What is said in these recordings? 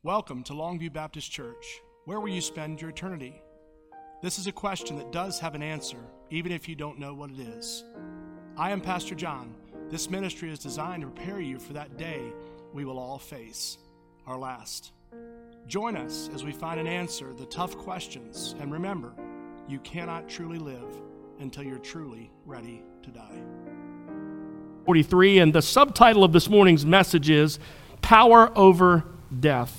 Welcome to Longview Baptist Church. Where will you spend your eternity? This is a question that does have an answer, even if you don't know what it is. I am Pastor John. This ministry is designed to prepare you for that day we will all face, our last. Join us as we find an answer to the tough questions, and remember, you cannot truly live until you're truly ready to die. 43, and the subtitle of this morning's message is Power Over Death.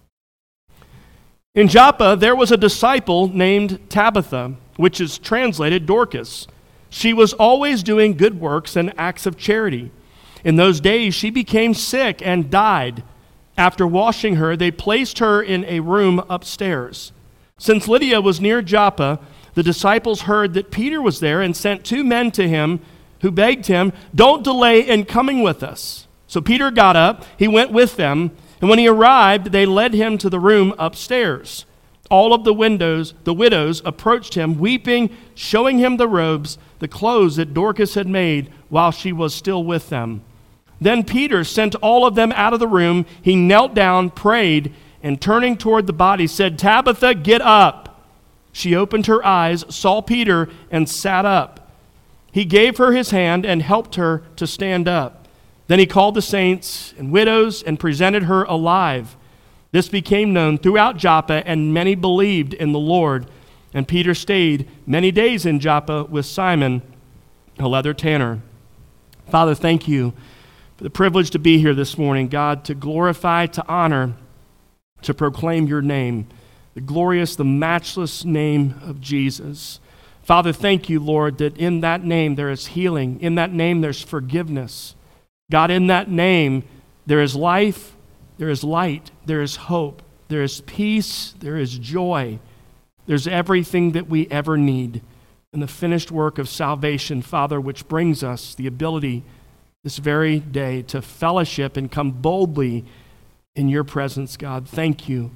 In Joppa, there was a disciple named Tabitha, which is translated Dorcas. She was always doing good works and acts of charity. In those days, she became sick and died. After washing her, they placed her in a room upstairs. Since Lydia was near Joppa, the disciples heard that Peter was there and sent 2 men to him who begged him, "Don't delay in coming with us." So Peter got up, he went with them, and when he arrived, they led him to the room upstairs. All of the widows approached him, weeping, showing him the robes, the clothes that Dorcas had made while she was still with them. Then Peter sent all of them out of the room. He knelt down, prayed, and turning toward the body said, "Tabitha, get up." She opened her eyes, saw Peter, and sat up. He gave her his hand and helped her to stand up. Then he called the saints and widows and presented her alive. This became known throughout Joppa, and many believed in the Lord. And Peter stayed many days in Joppa with Simon, a leather tanner. Father, thank you for the privilege to be here this morning, God, to glorify, to honor, to proclaim your name, the glorious, the matchless name of Jesus. Father, thank you, Lord, that in that name there is healing. In that name there's forgiveness. God, in that name, there is life, there is light, there is hope, there is peace, there is joy. There's everything that we ever need in the finished work of salvation, Father, which brings us the ability this very day to fellowship and come boldly in your presence, God. Thank you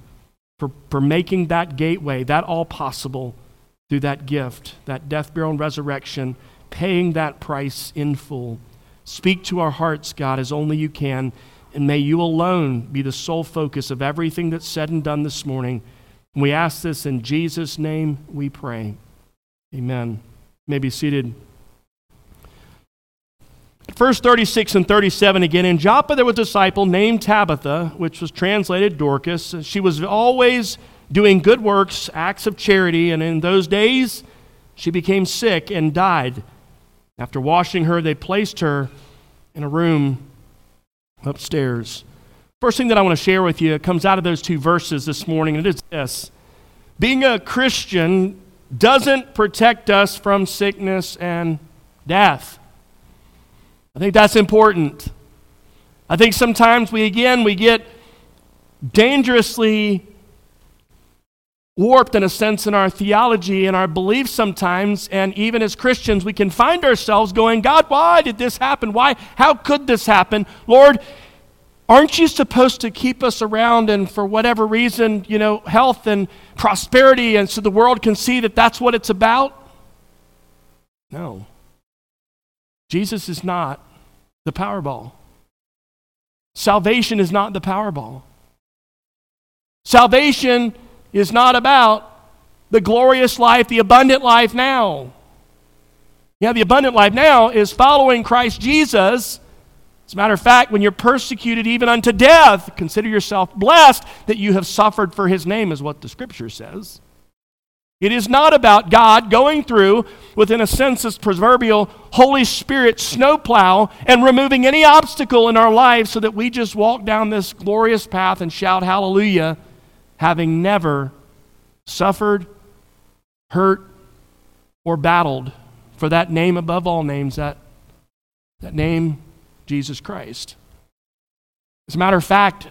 for making that gateway, that all possible through that gift, that death, burial, and resurrection, paying that price in full. Speak to our hearts, God, as only you can, and may you alone be the sole focus of everything that's said and done this morning. And we ask this in Jesus' name we pray. Amen. You may be seated. Verse 36 and 37 again. In Joppa there was a disciple named Tabitha, which was translated Dorcas. She was always doing good works, acts of charity, and in those days she became sick and died. After washing her, they placed her in a room upstairs. First thing that I want to share with you comes out of those 2 verses this morning, and it is this. Being a Christian doesn't protect us from sickness and death. I think that's important. I think sometimes we get dangerously warped in a sense in our theology and our beliefs sometimes, and even as Christians we can find ourselves going, God, why did this happen? Why? How could this happen? Lord, aren't you supposed to keep us around and for whatever reason, health and prosperity, and so the world can see that that's what it's about? No. Jesus is not the Powerball. Salvation is not the Powerball. Salvation is not about the glorious life, the abundant life now. Yeah, the abundant life now is following Christ Jesus. As a matter of fact, when you're persecuted even unto death, consider yourself blessed that you have suffered for his name, is what the scripture says. It is not about God going through, within a sense, this proverbial Holy Spirit snowplow and removing any obstacle in our lives so that we just walk down this glorious path and shout hallelujah, having never suffered, hurt, or battled for that name above all names, that name, Jesus Christ. As a matter of fact,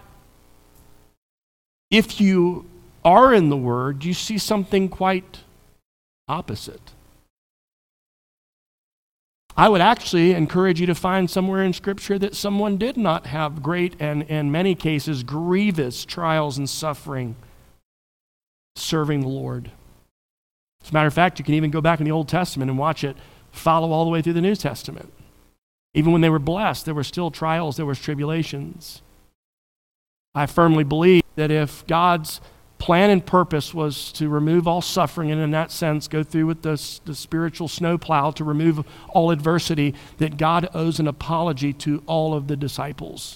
if you are in the Word, you see something quite opposite. I would actually encourage you to find somewhere in Scripture that someone did not have great and, in many cases, grievous trials and suffering serving the Lord. As a matter of fact, you can even go back in the Old Testament and watch it follow all the way through the New Testament. Even when they were blessed, there were still trials, there were tribulations. I firmly believe that if God's plan and purpose was to remove all suffering, and in that sense go through with the spiritual snowplow to remove all adversity, that God owes an apology to all of the disciples.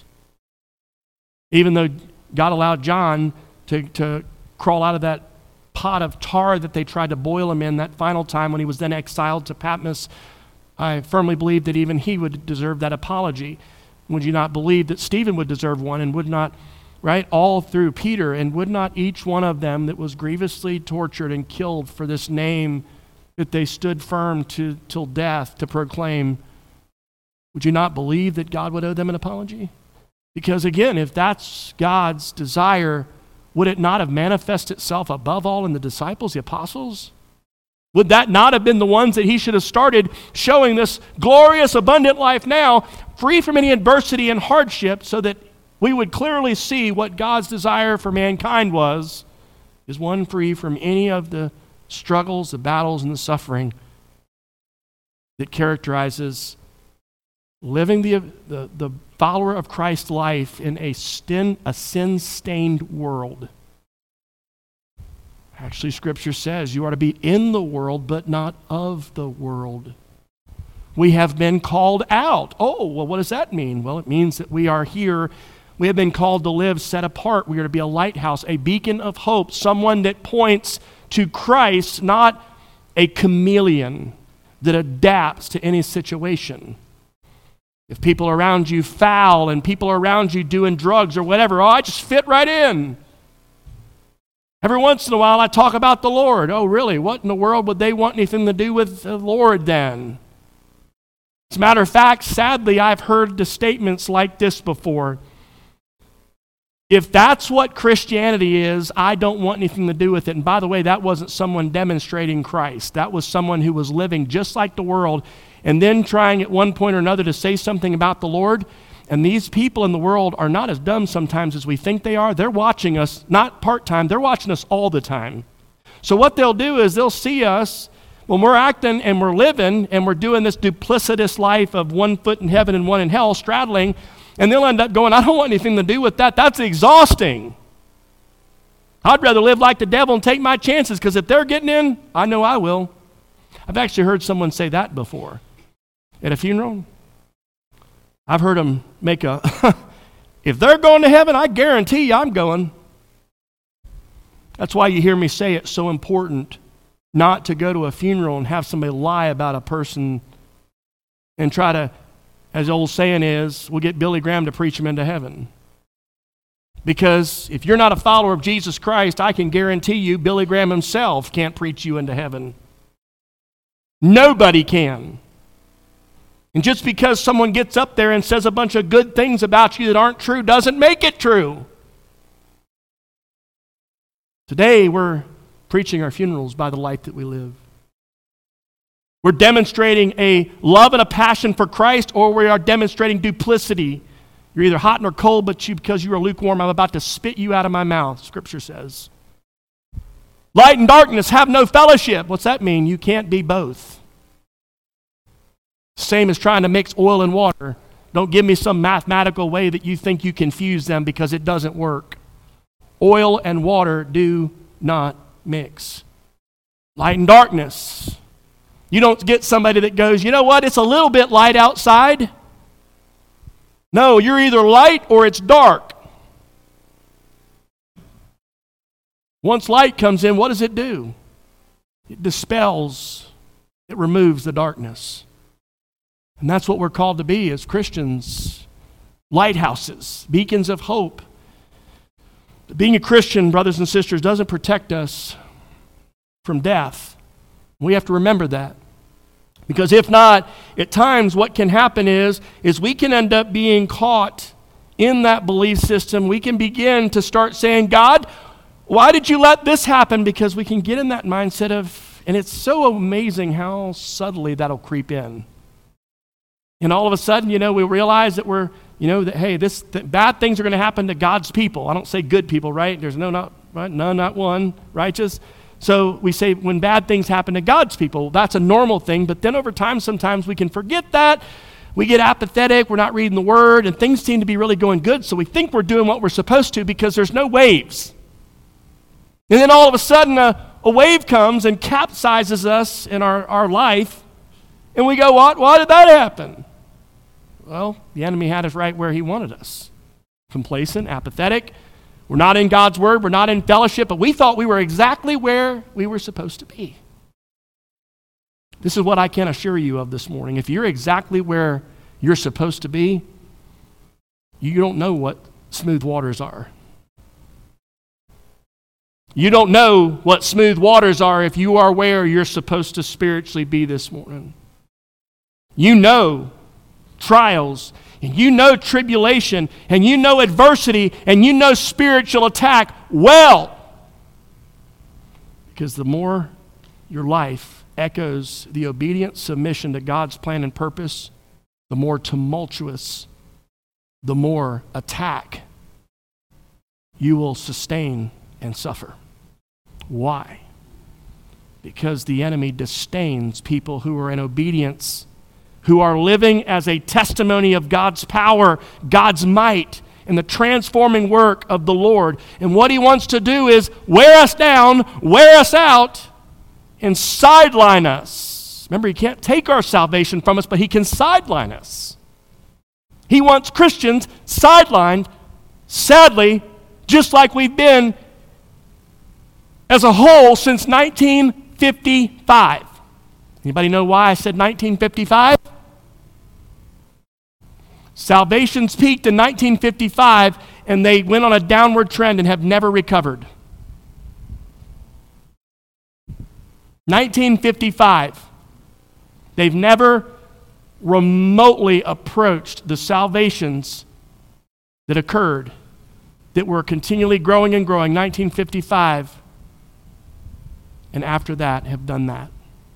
Even though God allowed John to crawl out of that pot of tar that they tried to boil him in that final time when he was then exiled to Patmos, I firmly believe that even he would deserve that apology. Would you not believe that Stephen would deserve one, and would not, right, all through Peter, and would not each one of them that was grievously tortured and killed for this name that they stood firm till death to proclaim, would you not believe that God would owe them an apology? Because again, if that's God's desire, would it not have manifested itself above all in the disciples, the apostles? Would that not have been the ones that he should have started showing this glorious, abundant life now, free from any adversity and hardship, so that we would clearly see what God's desire for mankind was, is one free from any of the struggles, the battles, and the suffering that characterizes living the follower of Christ's life in a sin-stained world. Actually, Scripture says you are to be in the world, but not of the world. We have been called out. Oh, well, what does that mean? Well, it means that we are here. We have been called to live set apart. We are to be a lighthouse, a beacon of hope, someone that points to Christ, not a chameleon that adapts to any situation. If people around you foul and people around you doing drugs or whatever, I just fit right in. Every once in a while I talk about the Lord. Oh, really? What in the world would they want anything to do with the Lord then? As a matter of fact, sadly, I've heard the statements like this before. If that's what Christianity is, I don't want anything to do with it. And by the way, that wasn't someone demonstrating Christ. That was someone who was living just like the world and then trying at one point or another to say something about the Lord. And these people in the world are not as dumb sometimes as we think they are. They're watching us, not part-time, they're watching us all the time. So what they'll do is they'll see us when we're acting and we're living and we're doing this duplicitous life of one foot in heaven and one in hell, straddling, and they'll end up going, I don't want anything to do with that. That's exhausting. I'd rather live like the devil and take my chances, because if they're getting in, I know I will. I've actually heard someone say that before at a funeral. I've heard them make if they're going to heaven, I guarantee you I'm going. That's why you hear me say it's so important not to go to a funeral and have somebody lie about a person and try to, as the old saying is, we'll get Billy Graham to preach him into heaven. Because if you're not a follower of Jesus Christ, I can guarantee you Billy Graham himself can't preach you into heaven. Nobody can. And just because someone gets up there and says a bunch of good things about you that aren't true doesn't make it true. Today we're preaching our funerals by the life that we live. We're demonstrating a love and a passion for Christ, or we are demonstrating duplicity. You're either hot or cold, but because you are lukewarm, I'm about to spit you out of my mouth, Scripture says. Light and darkness have no fellowship. What's that mean? You can't be both. Same as trying to mix oil and water. Don't give me some mathematical way that you think you confuse them, because it doesn't work. Oil and water do not mix. Light and darkness. You don't get somebody that goes, you know what, it's a little bit light outside. No, you're either light or it's dark. Once light comes in, what does it do? It dispels, it removes the darkness. And that's what we're called to be as Christians. Lighthouses, beacons of hope. Being a Christian, brothers and sisters, doesn't protect us from death. We have to remember that. Because if not, at times what can happen is we can end up being caught in that belief system. We can begin to start saying, God, why did you let this happen? Because we can get in that mindset of, and it's so amazing how subtly that'll creep in. And all of a sudden, we realize that bad things are going to happen to God's people. I don't say good people, right? There's not one righteous. So we say when bad things happen to God's people, that's a normal thing. But then over time, sometimes we can forget that. we get apathetic, we're not reading the Word, and things seem to be really going good, so we think we're doing what we're supposed to because there's no waves. And then all of a sudden, a wave comes and capsizes us in our life, and we go, what? Why did that happen? Well, the enemy had us right where he wanted us. Complacent, apathetic. We're not in God's Word, we're not in fellowship, but we thought we were exactly where we were supposed to be. This is what I can assure you of this morning. If you're exactly where you're supposed to be, you don't know what smooth waters are. You don't know what smooth waters are if you are where you're supposed to spiritually be this morning. You know trials, and you know tribulation, and you know adversity, and you know spiritual attack well. Because the more your life echoes the obedient submission to God's plan and purpose, the more tumultuous, the more attack you will sustain and suffer. Why? Because the enemy disdains people who are in obedience, who are living as a testimony of God's power, God's might, and the transforming work of the Lord. And what he wants to do is wear us down, wear us out, and sideline us. Remember, he can't take our salvation from us, but he can sideline us. He wants Christians sidelined, sadly, just like we've been as a whole since 1955. Anybody know why I said 1955? Salvations peaked in 1955, and they went on a downward trend and have never recovered. 1955. They've never remotely approached the salvations that occurred, that were continually growing and growing. 1955, and after that have done that.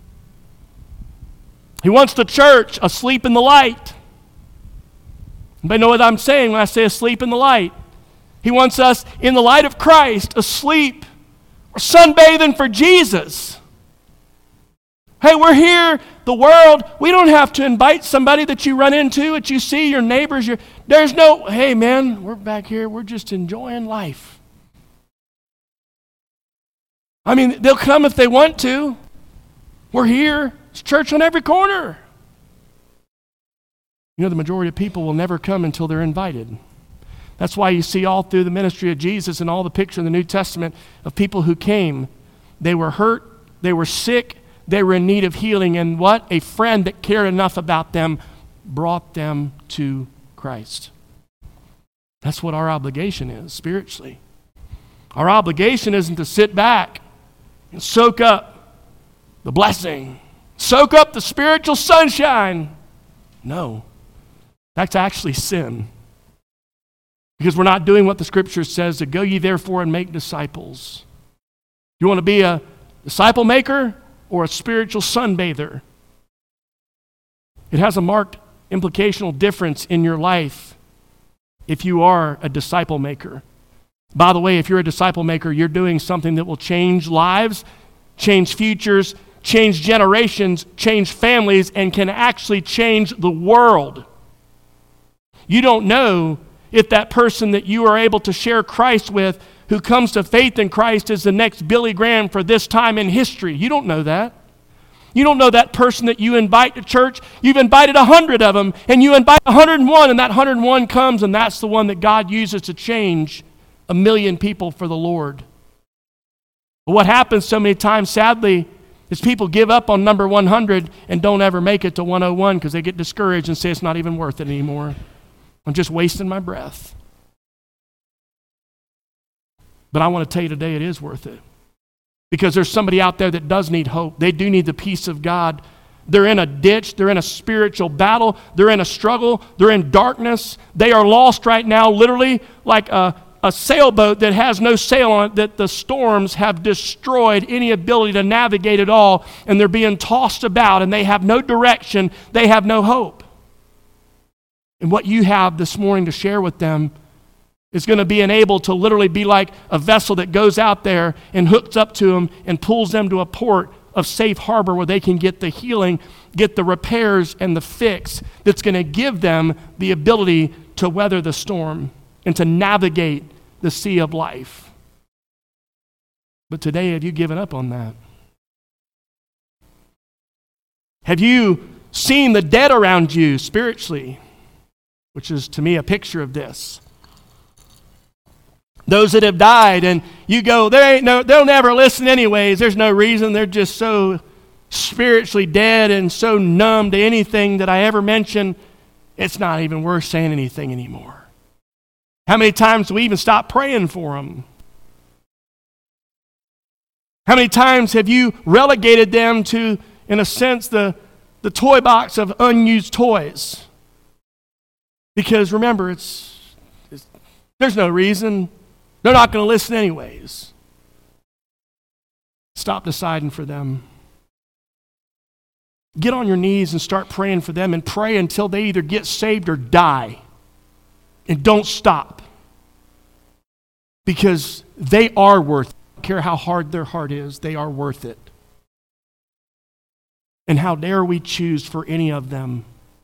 He wants the church asleep in the light. Anybody know what I'm saying when I say asleep in the light? He wants us in the light of Christ, asleep, or sunbathing for Jesus. Hey, we're here, the world, we don't have to invite somebody that you run into, that you see, your neighbors. There's no, hey man, we're back here, we're just enjoying life. I mean, they'll come if they want to. We're here, it's church on every corner. You know, the majority of people will never come until they're invited. That's why you see all through the ministry of Jesus and all the picture in the New Testament of people who came. They were hurt, they were sick, they were in need of healing, and what? A friend that cared enough about them brought them to Christ. That's what our obligation is spiritually. Our obligation isn't to sit back and soak up the blessing, soak up the spiritual sunshine. No, that's actually sin. Because we're not doing what the Scripture says, to go ye therefore and make disciples. You want to be a disciple maker or a spiritual sunbather? It has a marked implicational difference in your life if you are a disciple maker. By the way, if you're a disciple maker, you're doing something that will change lives, change futures, change generations, change families, and can actually change the world. You don't know if that person that you are able to share Christ with, who comes to faith in Christ, is the next Billy Graham for this time in history. You don't know that. You don't know that person that you invite to church. You've invited 100 of them, and you invite 101, and that 101 comes, and that's the one that God uses to change 1 million people for the Lord. But what happens so many times, sadly, is people give up on number 100 and don't ever make it to 101 because they get discouraged and say it's not even worth it anymore. I'm just wasting my breath. But I want to tell you today it is worth it. Because there's somebody out there that does need hope. They do need the peace of God. They're in a ditch. They're in a spiritual battle. They're in a struggle. They're in darkness. They are lost right now, literally like a sailboat that has no sail on it, that the storms have destroyed any ability to navigate at all, and they're being tossed about, and they have no direction. They have no hope. And what you have this morning to share with them is going to be enabled to literally be like a vessel that goes out there and hooks up to them and pulls them to a port of safe harbor where they can get the healing get the repairs and the fix that's going to give them the ability to weather the storm and to navigate the sea of life. But today, have you given up on that? Have you seen the dead around you spiritually? Which is, to me, a picture of this. Those that have died, and you go, they'll never listen anyways. There's no reason. They're just so spiritually dead and so numb to anything that I ever mention, it's not even worth saying anything anymore. How many times do we even stop praying for them? How many times have you relegated them to, in a sense, the toy box of unused toys? Because remember, there's no reason. They're not going to listen anyways. Stop deciding for them. Get on your knees and start praying for them, and pray until they either get saved or die. And don't stop. Because they are worth it. I don't care how hard their heart is, they are worth it. And how dare we choose for any of them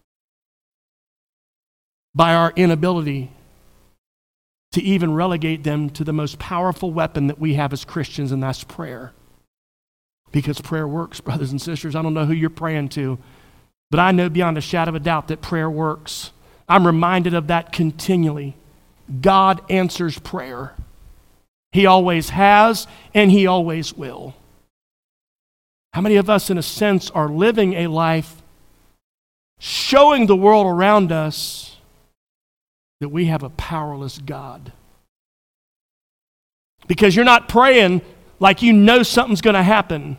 by our inability to even relegate them to the most powerful weapon that we have as Christians, and that's prayer. Because prayer works, brothers and sisters. I don't know who you're praying to, but I know beyond a shadow of a doubt that prayer works. I'm reminded of that continually. God answers prayer. He always has, and He always will. How many of us, in a sense, are living a life showing the world around us that we have a powerless God? Because you're not praying like you know something's going to happen.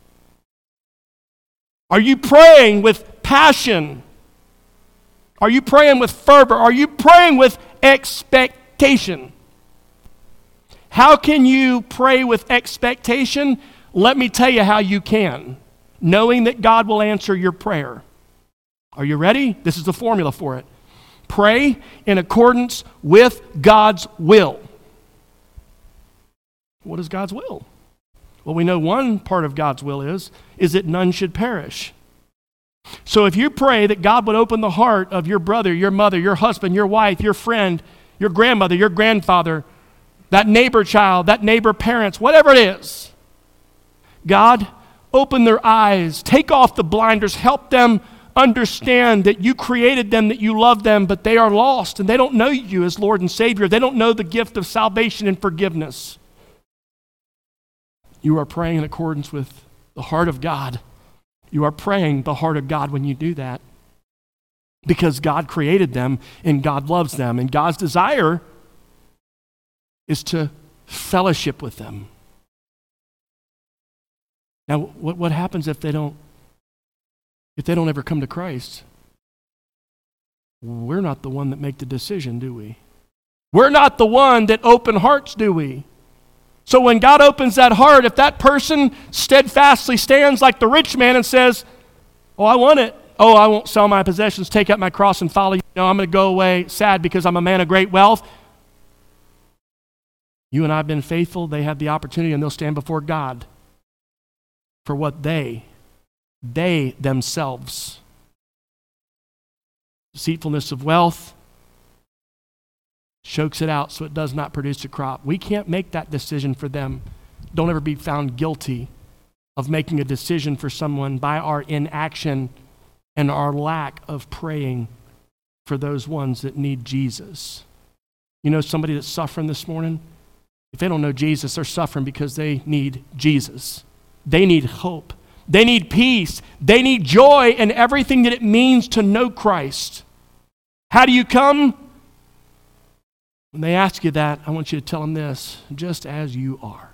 Are you praying with passion? Are you praying with fervor? Are you praying with expectation? How can you pray with expectation? Let me tell you how you can. Knowing that God will answer your prayer. Are you ready? This is the formula for it. Pray in accordance with God's will. What is God's will? Well, we know one part of God's will is that none should perish. So if you pray that God would open the heart of your brother, your mother, your husband, your wife, your friend, your grandmother, your grandfather, that neighbor child, that neighbor parents, whatever it is, God, open their eyes, take off the blinders, help them understand that you created them, that you love them, but they are lost and they don't know you as Lord and Savior. They don't know the gift of salvation and forgiveness. You are praying in accordance with the heart of God. You are praying the heart of God when you do that. Because God created them and God loves them. And God's desire is to fellowship with them. Now, what happens if they don't ever come to Christ? We're not the one that make the decision, do we? We're not the one that open hearts, do we? So when God opens that heart, if that person steadfastly stands like the rich man and says, oh, I want it. Oh, I won't sell my possessions, take up my cross and follow you. No, I'm going to go away sad because I'm a man of great wealth. You and I have been faithful. They have the opportunity and they'll stand before God for what they themselves. Deceitfulness of wealth chokes it out so it does not produce a crop. We can't make that decision for them. Don't ever be found guilty of making a decision for someone by our inaction and our lack of praying for those ones that need Jesus. You know somebody that's suffering this morning? If they don't know Jesus, they're suffering because they need Jesus. They need hope. They need peace. They need joy and everything that it means to know Christ. How do you come? When they ask you that, I want you to tell them this: just as you are.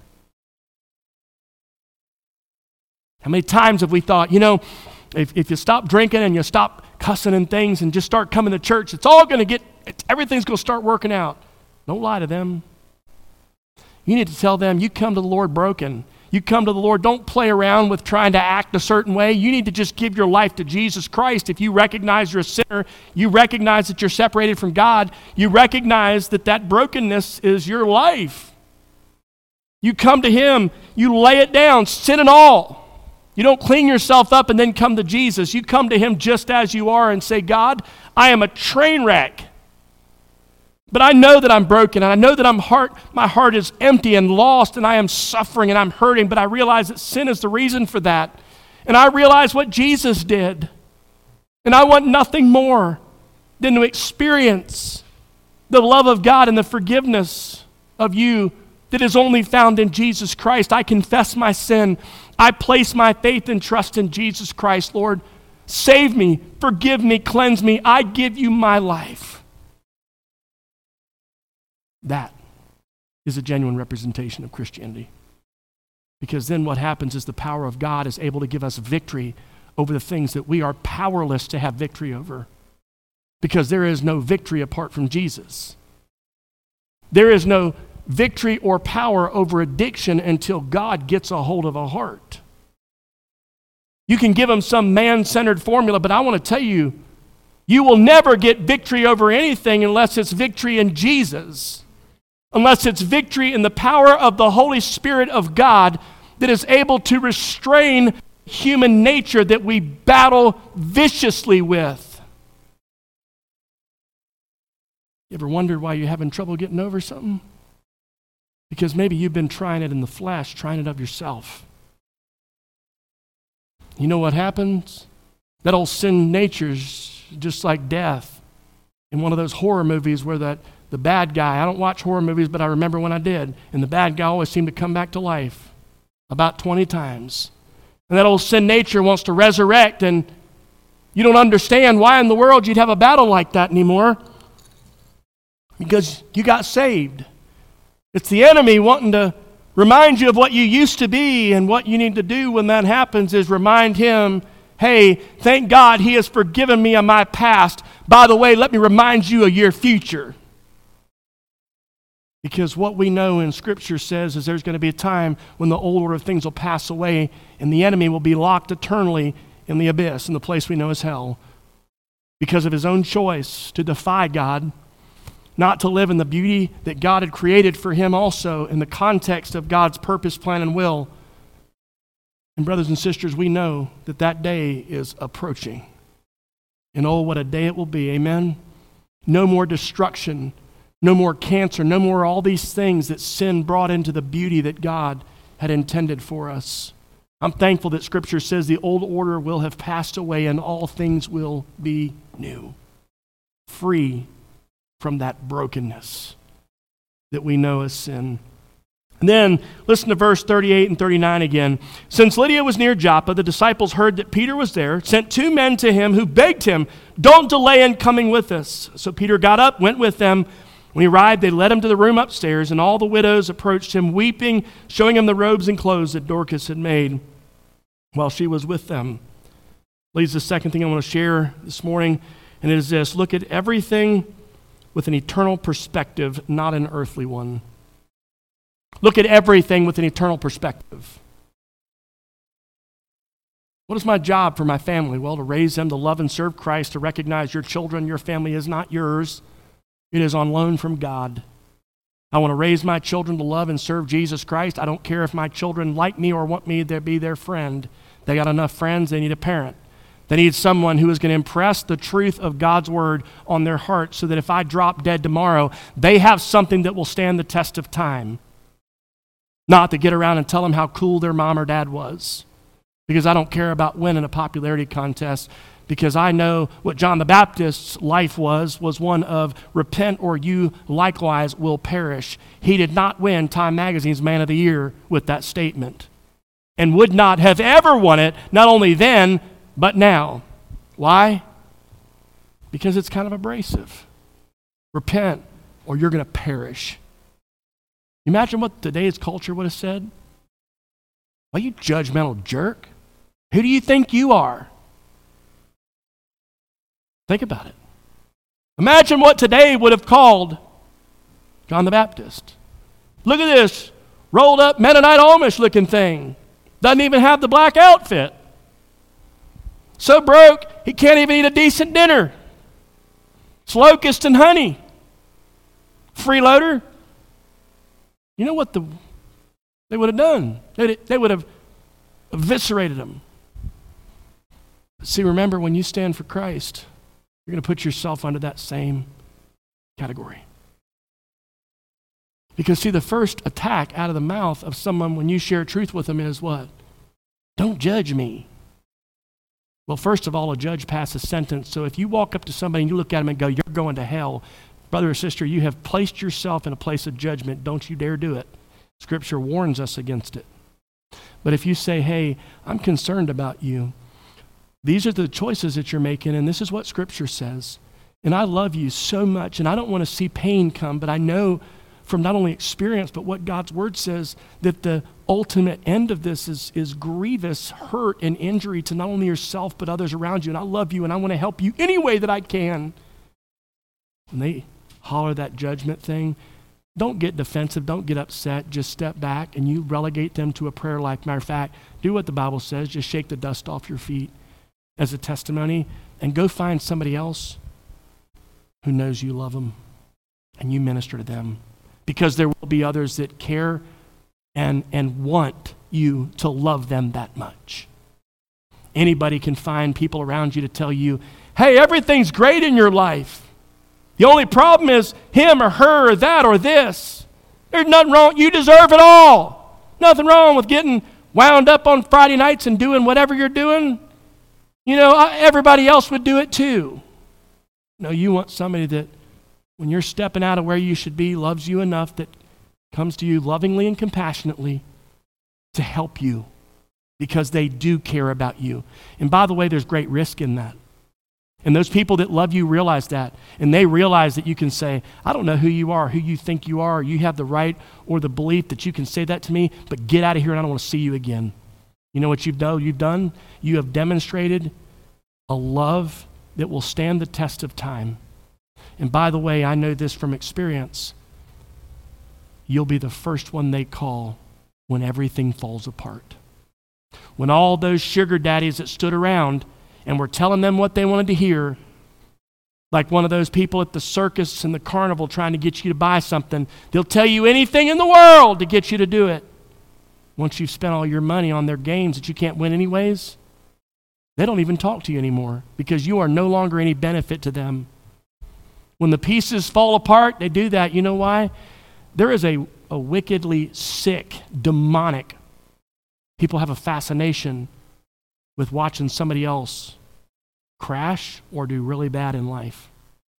How many times have we thought, if you stop drinking and you stop cussing and things and just start coming to church, everything's going to start working out. Don't lie to them. You need to tell them, you come to the Lord broken. You come to the Lord, don't play around with trying to act a certain way. You need to just give your life to Jesus Christ. If you recognize you're a sinner, you recognize that you're separated from God, you recognize that brokenness is your life. You come to Him, you lay it down, sin and all. You don't clean yourself up and then come to Jesus. You come to him just as you are and say, God, I am a train wreck. But I know that I'm broken, and I know that my heart is empty and lost, and I am suffering and I'm hurting, but I realize that sin is the reason for that. And I realize what Jesus did. And I want nothing more than to experience the love of God and the forgiveness of you that is only found in Jesus Christ. I confess my sin. I place my faith and trust in Jesus Christ. Lord, save me, forgive me, cleanse me. I give you my life. That is a genuine representation of Christianity. Because then what happens is the power of God is able to give us victory over the things that we are powerless to have victory over. Because there is no victory apart from Jesus. There is no victory or power over addiction until God gets a hold of a heart. You can give them some man-centered formula, but I want to tell you, you will never get victory over anything unless it's victory in Jesus. Unless it's victory in the power of the Holy Spirit of God that is able to restrain human nature that we battle viciously with. You ever wondered why you're having trouble getting over something? Because maybe you've been trying it in the flesh, trying it of yourself. You know what happens? That old sin nature's just like death. In one of those horror movies where the bad guy, I don't watch horror movies, but I remember when I did, and the bad guy always seemed to come back to life about 20 times. And that old sin nature wants to resurrect, and you don't understand why in the world you'd have a battle like that anymore. Because you got saved. It's the enemy wanting to remind you of what you used to be, and what you need to do when that happens is remind him, hey, thank God he has forgiven me of my past. By the way, let me remind you of your future. Because what we know in Scripture says is there's going to be a time when the old order of things will pass away, and the enemy will be locked eternally in the abyss, in the place we know as hell, because of his own choice to defy God, not to live in the beauty that God had created for him also in the context of God's purpose, plan, and will. And brothers and sisters, we know that that day is approaching. And oh, what a day it will be, amen? No more destruction, no more cancer, no more all these things that sin brought into the beauty that God had intended for us. I'm thankful that Scripture says the old order will have passed away and all things will be new, free from that brokenness that we know as sin. And then, listen to verse 38 and 39 again. Since Lydia was near Joppa, the disciples heard that Peter was there, sent 2 men to him who begged him, don't delay in coming with us. So Peter got up, went with them. When he arrived, they led him to the room upstairs, and all the widows approached him, weeping, showing him the robes and clothes that Dorcas had made while she was with them. Leads the second thing I want to share this morning, and it is this. Look at everything with an eternal perspective, not an earthly one. Look at everything with an eternal perspective. What is my job for my family? Well, to raise them to love and serve Christ, to recognize your children, your family is not yours. It is on loan from God. I want to raise my children to love and serve Jesus Christ. I don't care if my children like me or want me to be their friend. They got enough friends, they need a parent. They need someone who is going to impress the truth of God's word on their heart so that if I drop dead tomorrow, they have something that will stand the test of time. Not to get around and tell them how cool their mom or dad was. Because I don't care about winning a popularity contest, because I know what John the Baptist's life was one of repent or you likewise will perish. He did not win Time Magazine's Man of the Year with that statement, and would not have ever won it, not only then, but now. Why? Because it's kind of abrasive. Repent or you're going to perish. Imagine what today's culture would have said. Well, you judgmental jerk. Who do you think you are? Think about it. Imagine what today would have called John the Baptist. Look at this rolled up Mennonite Amish looking thing. Doesn't even have the black outfit. So broke, he can't even eat a decent dinner. It's locust and honey. Freeloader. You know what they would have done? They would have eviscerated him, See, remember, when you stand for Christ, you're going to put yourself under that same category. Because see, the first attack out of the mouth of someone when you share truth with them is what? Don't judge me. Well, first of all, a judge passes sentence. So if you walk up to somebody and you look at them and go, you're going to hell, brother or sister, you have placed yourself in a place of judgment. Don't you dare do it. Scripture warns us against it. But if you say, hey, I'm concerned about you. These are the choices that you're making, and this is what Scripture says. And I love you so much, and I don't want to see pain come, but I know from not only experience, but what God's Word says, that the ultimate end of this is grievous hurt and injury to not only yourself, but others around you. And I love you, and I want to help you any way that I can. When they holler that judgment thing, don't get defensive, don't get upset, just step back, and you relegate them to a prayer like, matter of fact, do what the Bible says, just shake the dust off your feet as a testimony, and go find somebody else who knows you love them, and you minister to them. Because there will be others that care and want you to love them that much. Anybody can find people around you to tell you, hey, everything's great in your life. The only problem is him or her or that or this. There's nothing wrong. You deserve it all. Nothing wrong with getting wound up on Friday nights and doing whatever you're doing. You know, everybody else would do it too. No, you want somebody that, when you're stepping out of where you should be, loves you enough that comes to you lovingly and compassionately to help you because they do care about you. And by the way, there's great risk in that. And those people that love you realize that. And they realize that you can say, I don't know who you are, who you think you are. You have the right or the belief that you can say that to me, but get out of here and I don't want to see you again. You know what you've done? You have demonstrated a love that will stand the test of time. And by the way, I know this from experience. You'll be the first one they call when everything falls apart. When all those sugar daddies that stood around and were telling them what they wanted to hear, like one of those people at the circus and the carnival trying to get you to buy something, they'll tell you anything in the world to get you to do it. Once you've spent all your money on their games that you can't win anyways, they don't even talk to you anymore because you are no longer any benefit to them. When the pieces fall apart, they do that. You know why? There is a wickedly sick, demonic. People have a fascination with watching somebody else crash or do really bad in life.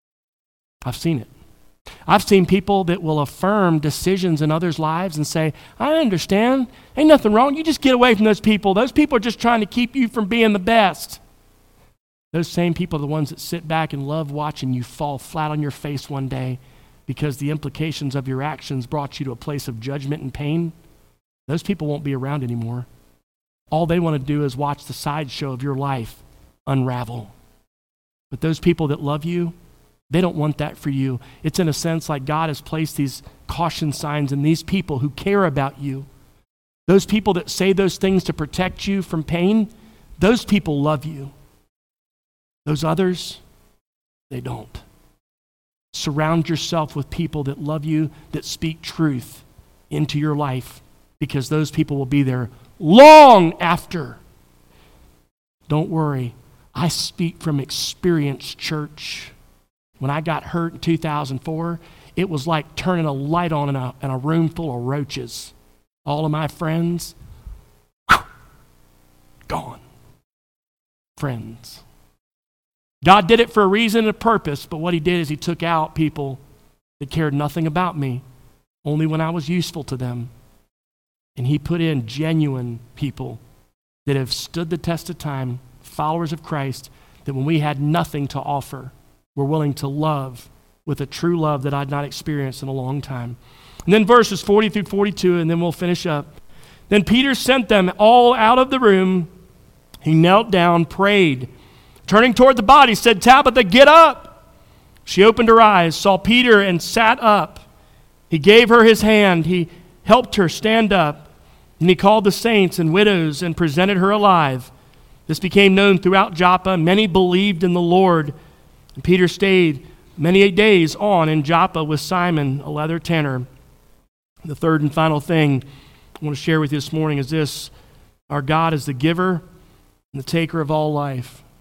I've seen it. I've seen people that will affirm decisions in others' lives and say, I understand. Ain't nothing wrong. You just get away from those people. Those people are just trying to keep you from being the best. Those same people are the ones that sit back and love watching you fall flat on your face one day because the implications of your actions brought you to a place of judgment and pain. Those people won't be around anymore. All they want to do is watch the sideshow of your life unravel. But those people that love you, they don't want that for you. It's in a sense like God has placed these caution signs in these people who care about you. Those people that say those things to protect you from pain, those people love you. Those others, they don't. Surround yourself with people that love you, that speak truth into your life, because those people will be there long after. Don't worry. I speak from experience, church. When I got hurt in 2004, it was like turning a light on in a room full of roaches. All of my friends, gone. Friends. God did it for a reason and a purpose, but what he did is he took out people that cared nothing about me, only when I was useful to them. And he put in genuine people that have stood the test of time, followers of Christ, that when we had nothing to offer, were willing to love with a true love that I'd not experienced in a long time. And then verses 40 through 42, and then we'll finish up. Then Peter sent them all out of the room. He knelt down, prayed. Turning toward the body, said, Tabitha, get up. She opened her eyes, saw Peter, and sat up. He gave her his hand. He helped her stand up. And he called the saints and widows and presented her alive. This became known throughout Joppa. Many believed in the Lord. And Peter stayed many days on in Joppa with Simon, a leather tanner. The third and final thing I want to share with you this morning is this. Our God is the giver and the taker of all life.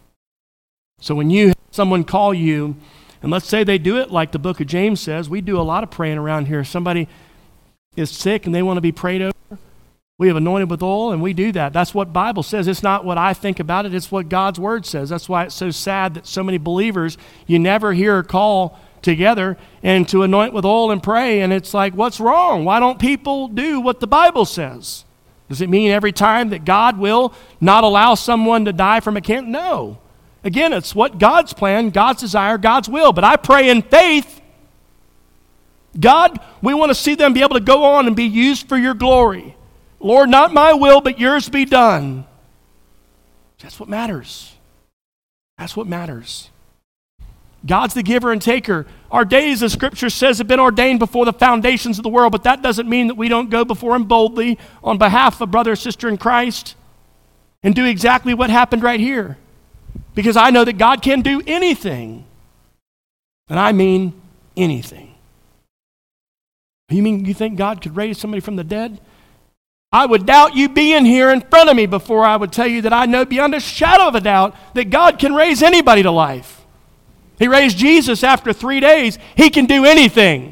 So when you have someone call you, and let's say they do it like the book of James says, we do a lot of praying around here. Somebody is sick and they want to be prayed over. We have anointed with oil, and we do that. That's what Bible says. It's not what I think about it. It's what God's word says. That's why it's so sad that so many believers, you never hear a call together and to anoint with oil and pray, and it's like, what's wrong? Why don't people do what the Bible says? Does it mean every time that God will not allow someone to die from a cancer? No. Again, it's what God's plan, God's desire, God's will. But I pray in faith, God, we want to see them be able to go on and be used for your glory. Lord, not my will, but yours be done. That's what matters. That's what matters. God's the giver and taker. Our days, as Scripture says, have been ordained before the foundations of the world, but that doesn't mean that we don't go before Him boldly on behalf of a brother or sister in Christ and do exactly what happened right here. Because I know that God can do anything. And I mean anything. You think God could raise somebody from the dead? I would doubt you being here in front of me before I would tell you that I know beyond a shadow of a doubt that God can raise anybody to life. He raised Jesus after 3 days. He can do anything.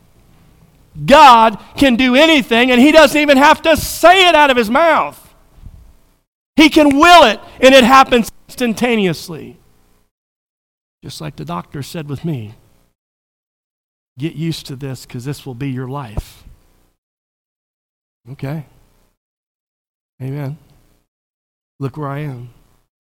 God can do anything, and He doesn't even have to say it out of His mouth. He can will it, and it happens instantaneously. Just like the doctor said with me, get used to this because this will be your life. Okay. Amen. Look where I am.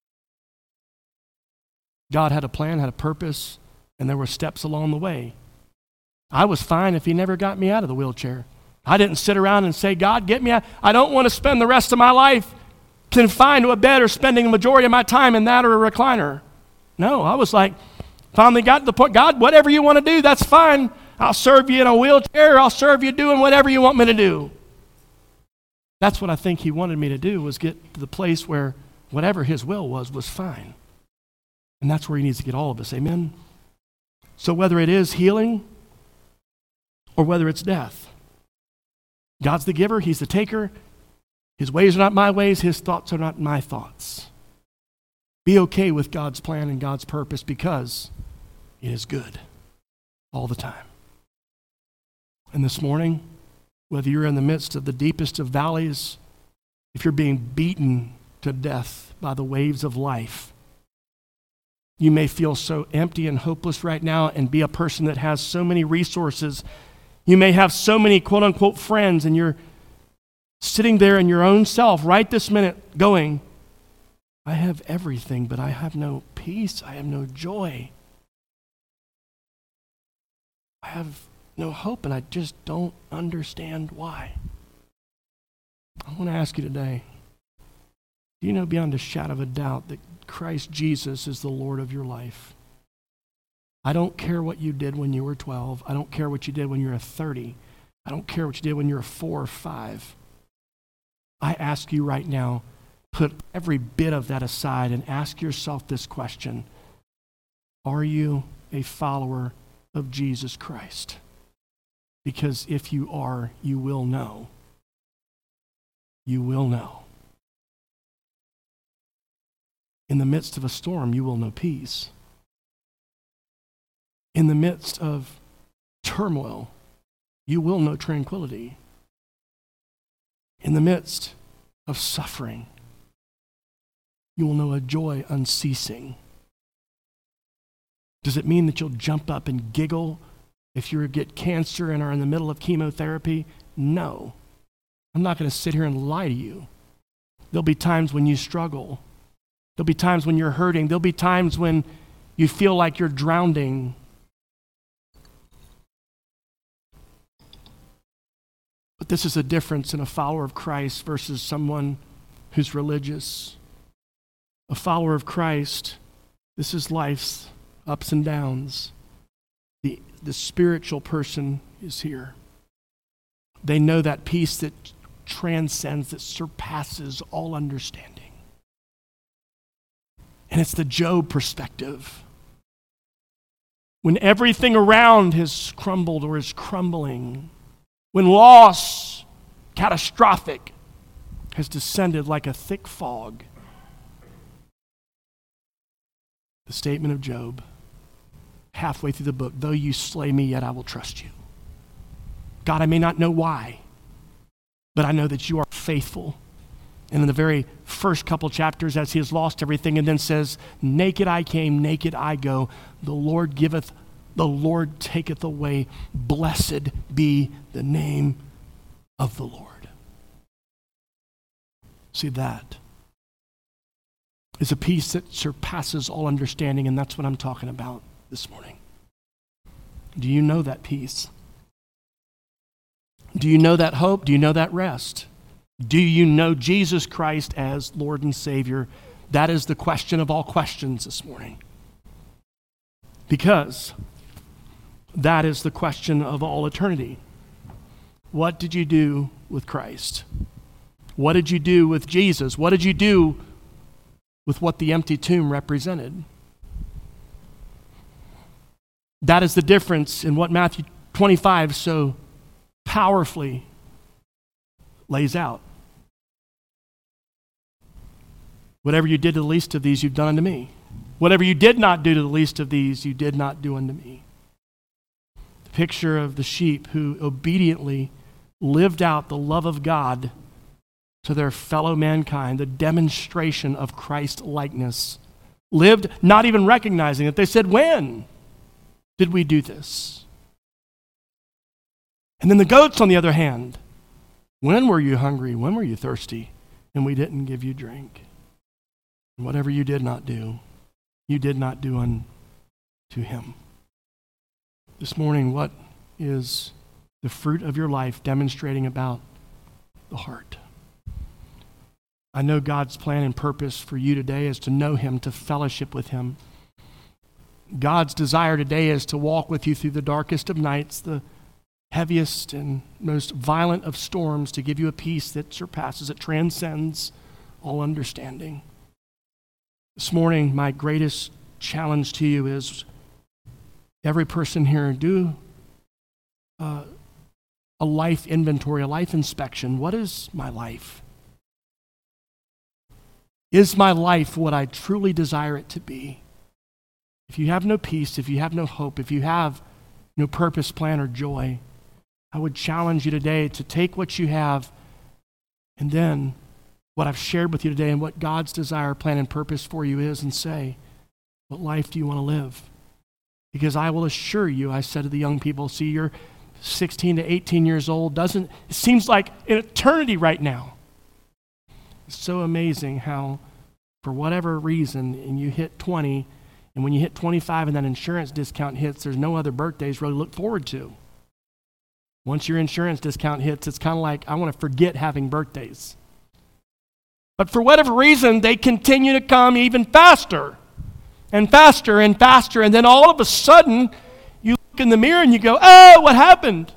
God had a plan, had a purpose, and there were steps along the way. I was fine if He never got me out of the wheelchair. I didn't sit around and say, God, get me out. I don't want to spend the rest of my life confined to a bed or spending the majority of my time in that or a recliner. No, I was like, finally got to the point, God, whatever you want to do, that's fine. I'll serve you in a wheelchair. I'll serve you doing whatever you want me to do. That's what I think He wanted me to do, was get to the place where whatever His will was fine. And that's where He needs to get all of us. Amen? So whether it is healing or whether it's death, God's the giver, He's the taker. His ways are not my ways, His thoughts are not my thoughts. Be okay with God's plan and God's purpose because it is good all the time. And this morning, whether you're in the midst of the deepest of valleys, if you're being beaten to death by the waves of life, you may feel so empty and hopeless right now and be a person that has so many resources. You may have so many quote-unquote friends, and you're sitting there in your own self right this minute going, I have everything, but I have no peace. I have no joy. I have no hope, and I just don't understand why. I want to ask you today, do you know beyond a shadow of a doubt that Christ Jesus is the Lord of your life? I don't care what you did when you were 12. I don't care what you did when you were 30. I don't care what you did when you were 4 or 5. I ask you right now, put every bit of that aside and ask yourself this question. Are you a follower of Jesus Christ? Because if you are, you will know. You will know. In the midst of a storm, you will know peace. In the midst of turmoil, you will know tranquility. In the midst of suffering, you will know a joy unceasing. Does it mean that you'll jump up and giggle if you get cancer and are in the middle of chemotherapy? No. I'm not going to sit here and lie to you. There'll be times when you struggle. There'll be times when you're hurting. There'll be times when you feel like you're drowning. But this is a difference in a follower of Christ versus someone who's religious. A follower of Christ, this is life's ups and downs. The spiritual person is here. They know that peace that transcends, that surpasses all understanding. And it's the Job perspective. When everything around has crumbled or is crumbling, when loss, catastrophic, has descended like a thick fog, The statement of Job, halfway through the book, though you slay me, yet I will trust you. God, I may not know why, but I know that you are faithful. And in the very first couple chapters, as he has lost everything and then says, naked I came, naked I go, the Lord giveth, the Lord taketh away. Blessed be the name of the Lord. See, that is a peace that surpasses all understanding, and that's what I'm talking about this morning. Do you know that peace? Do you know that hope? Do you know that rest? Do you know Jesus Christ as Lord and Savior? That is the question of all questions this morning. Because that is the question of all eternity. What did you do with Christ? What did you do with Jesus? What did you do with what the empty tomb represented? That is the difference in what Matthew 25 so powerfully lays out. Whatever you did to the least of these, you've done unto me. Whatever you did not do to the least of these, you did not do unto me. The picture of the sheep who obediently lived out the love of God to their fellow mankind, the demonstration of Christ likeness. Lived not even recognizing it. They said, when did we do this? And then the goats, on the other hand, when were you hungry? When were you thirsty? And we didn't give you drink. And whatever you did not do, you did not do unto him. This morning, what is the fruit of your life demonstrating about the heart? I know God's plan and purpose for you today is to know him, to fellowship with him. God's desire today is to walk with you through the darkest of nights, the heaviest and most violent of storms, to give you a peace that surpasses, that transcends all understanding. This morning, my greatest challenge to you is every person here, do a life inventory, a life inspection. What is my life? Is my life what I truly desire it to be? If you have no peace, if you have no hope, if you have no purpose, plan, or joy, I would challenge you today to take what you have and then what I've shared with you today and what God's desire, plan, and purpose for you is, and say, what life do you want to live? Because I will assure you, I said to the young people, see, you're 16 to 18 years old. It seems like an eternity right now. It's so amazing how, for whatever reason, and you hit 20, and when you hit 25 and that insurance discount hits, there's no other birthdays really to look forward to. Once your insurance discount hits, it's kind of like, I want to forget having birthdays. But for whatever reason, they continue to come even faster and faster and faster. And then all of a sudden, you look in the mirror and you go, oh, what happened?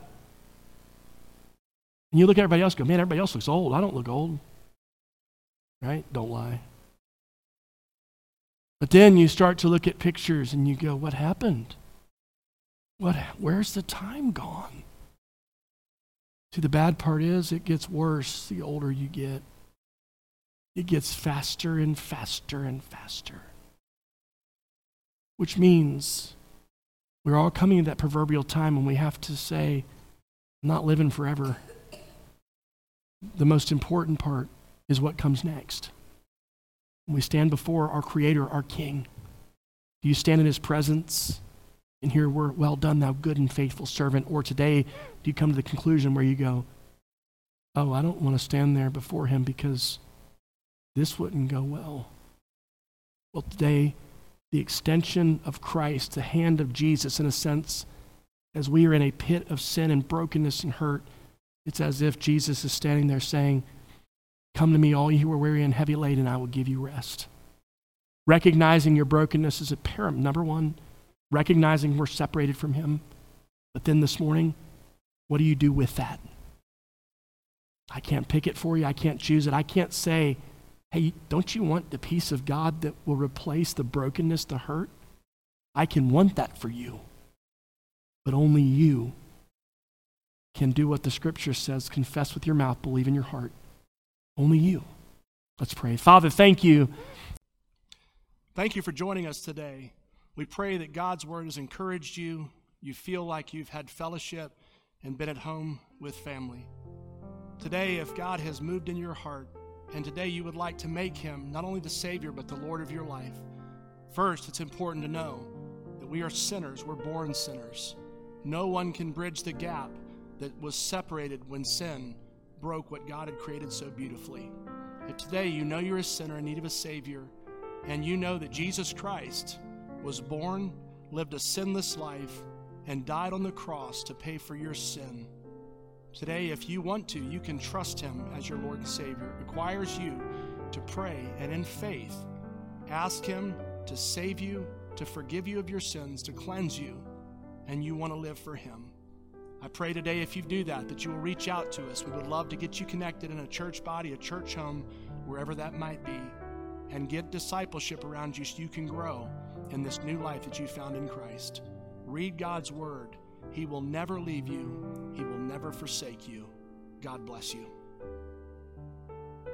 And you look at everybody else and go, man, everybody else looks old. I don't look old. Right? Don't lie. But then you start to look at pictures and you go, what happened? Where's the time gone? See, the bad part is it gets worse the older you get. It gets faster and faster and faster. Which means we're all coming to that proverbial time when we have to say, I'm not living forever. The most important part is what comes next. When we stand before our Creator, our King, do you stand in his presence and hear, well done, thou good and faithful servant? Or today, do you come to the conclusion where you go, oh, I don't want to stand there before him because this wouldn't go well? Well, today, the extension of Christ, the hand of Jesus, in a sense, as we are in a pit of sin and brokenness and hurt, it's as if Jesus is standing there saying, come to me, all you who are weary and heavy laden, and I will give you rest. Recognizing your brokenness is a paramount. Number one, recognizing we're separated from him. But then this morning, what do you do with that? I can't pick it for you. I can't choose it. I can't say, hey, don't you want the peace of God that will replace the brokenness, the hurt? I can want that for you. But only you can do what the scripture says, confess with your mouth, believe in your heart. Only you. Let's pray. Father, thank you Thank you for joining us today. We pray that God's word has encouraged you. You feel like you've had fellowship and been at home with family. Today, if God has moved in your heart, and today you would like to make him not only the Savior, but the Lord of your life, first, it's important to know that we are sinners. We're born sinners. No one can bridge the gap that was separated when sin broke what God had created so beautifully. If today you know you're a sinner in need of a Savior, and you know that Jesus Christ was born, lived a sinless life, and died on the cross to pay for your sin, today, if you want to, you can trust him as your Lord and Savior. It requires you to pray and in faith ask him to save you, to forgive you of your sins, to cleanse you, and you want to live for him. I pray today if you do that you will reach out to us. We would love to get you connected in a church body, a church home, wherever that might be, and get discipleship around you so you can grow in this new life that you found in Christ. Read God's word. He will never leave you. He will never forsake you. God bless you.